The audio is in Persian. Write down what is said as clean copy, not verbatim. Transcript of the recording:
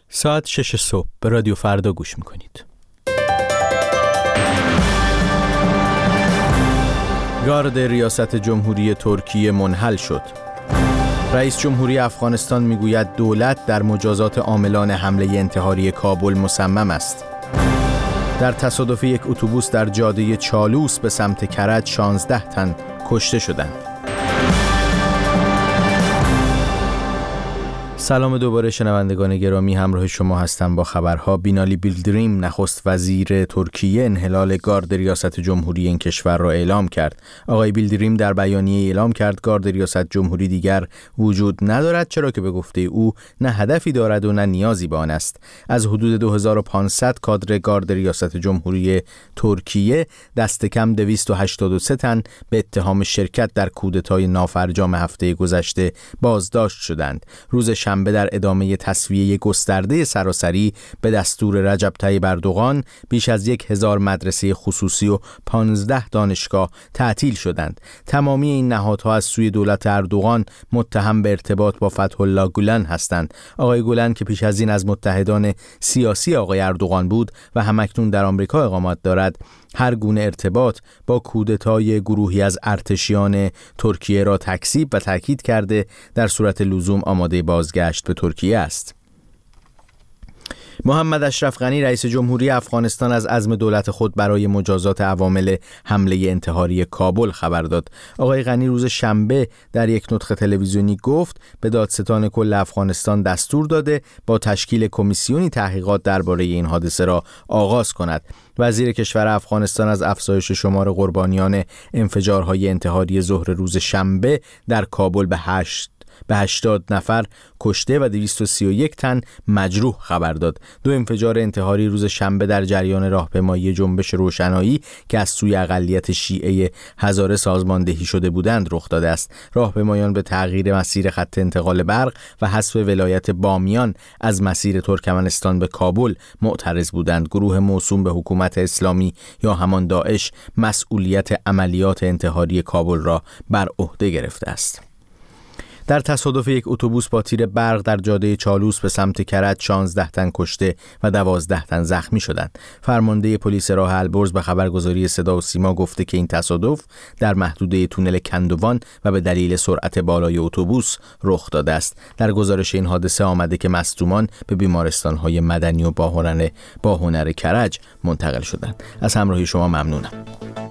ساعت 6 صبح به رادیو فردا گوش میکنید. گارد ریاست جمهوری ترکیه منحل شد. رئیس جمهوری افغانستان میگوید دولت در مجازات عاملان حمله انتحاری کابل مصمم است. در تصادف یک اتوبوس در جاده چالوس به سمت کرج 16 تن کشته شدند. سلام دوباره شنوندگان گرامی، همراه شما هستم با خبرها. بینالی بیلدریم نخست وزیر ترکیه انحلال گارد ریاست جمهوری این کشور را اعلام کرد. آقای بیلدریم در بیانیه اعلام کرد گارد ریاست جمهوری دیگر وجود ندارد، چرا که به گفته او نه هدفی دارد و نه نیازی به آن است. از حدود 2500 کادر گارد ریاست جمهوری ترکیه دست کم 283 تن به اتهام شرکت در کودتای نافرجام هفته گذشته بازداشت شدند. روز شنبه در ادامه تسویه گسترده سراسری به دستور رجب طیب اردوغان بیش از 1000 مدرسه خصوصی و 15 دانشگاه تعطیل شدند. تمامی این نهادها از سوی دولت اردوغان متهم به ارتباط با فتح الله گولن هستند. آقای گولن که پیش از این از متحدان سیاسی آقای اردوغان بود و همکنون در آمریکا اقامت دارد، هر گونه ارتباط با کودتای گروهی از ارتشیان ترکیه را تکذیب و تاکید کرده در صورت لزوم آماده بازگشت به ترکیه است. محمد اشرف غنی رئیس جمهوری افغانستان از عزم دولت خود برای مجازات عوامل حمله انتحاری کابل خبر داد. آقای غنی روز شنبه در یک نطق تلویزیونی گفت به دادستان کل افغانستان دستور داده با تشکیل کمیسیونی تحقیقات درباره این حادثه را آغاز کند. وزیر کشور افغانستان از افزایش شمار قربانیان انفجارهای انتحاری ظهر روز شنبه در کابل به 80 نفر کشته و 231 تن مجروح خبر داد. 2 انفجار انتحاری روز شنبه در جریان راهپیمایی جنبش روشنایی که از سوی اقلیت شیعه هزاره سازماندهی شده بودند رخ داده است. راهپیمایان به تغییر مسیر خط انتقال برق و حذف ولایت بامیان از مسیر ترکمنستان به کابل معترض بودند. گروه موسوم به حکومت اسلامی یا همان داعش مسئولیت عملیات انتحاری کابل را بر عهده گرفته است. در تصادف یک اتوبوس با تیر برق در جاده چالوس به سمت کرج 16 تن کشته و 12 تن زخمی شدند. فرمانده پلیس راه البرز به خبرگزاری صدا و سیما گفته که این تصادف در محدوده تونل کندوان و به دلیل سرعت بالای اتوبوس رخ داده است. در گزارش این حادثه آمده که مصدومان به بیمارستان‌های مدنی و باهنر کرج منتقل شدند. از همراهی شما ممنونم.